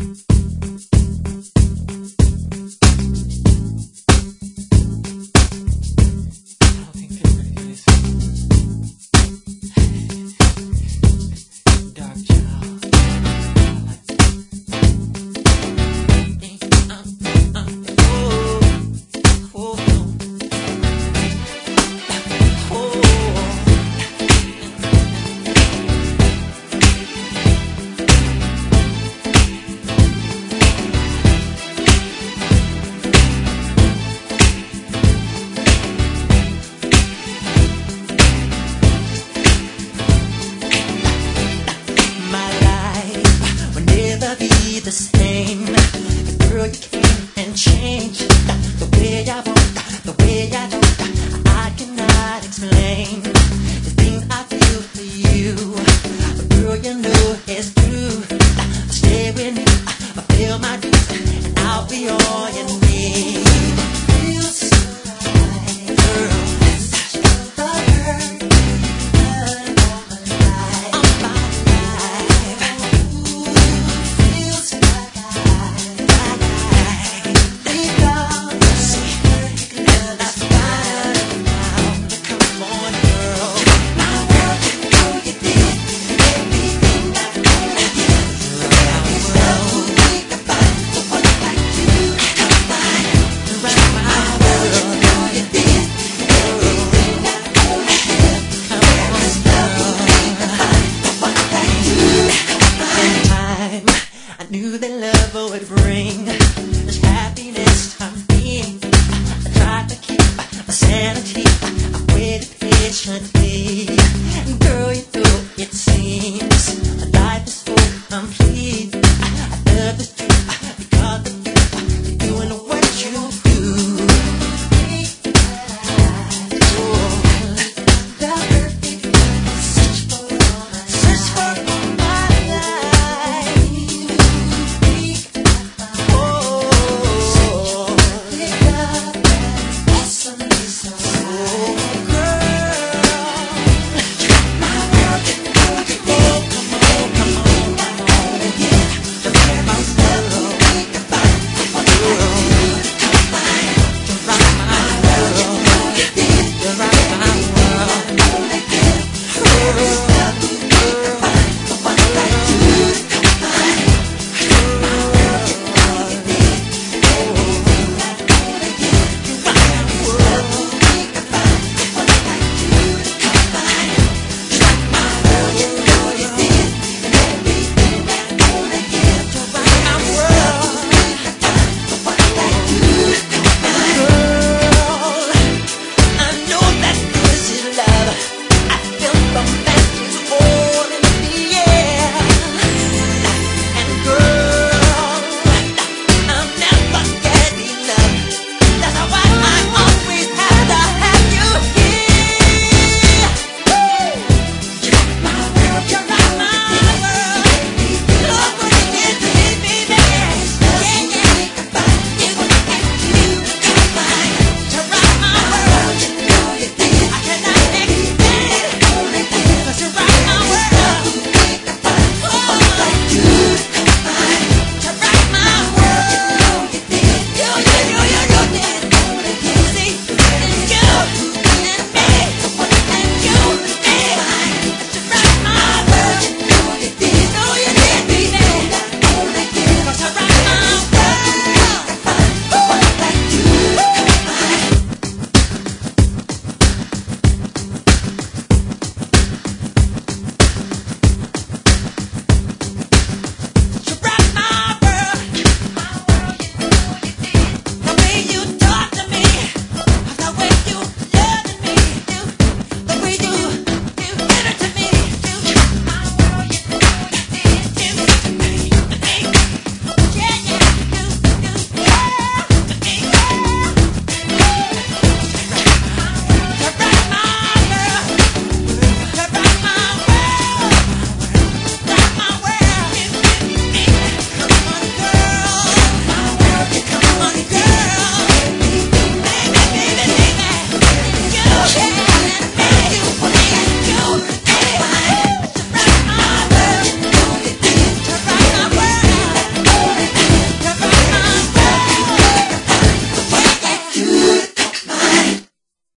The same. Girl, you came and changed the way I want, the way I don't. I cannot explain the things I feel for you. But girl, you know it's true. Stay with me, fulfill my dreams, and I'll be all you need. Feels so right, girl. I knew that love would bring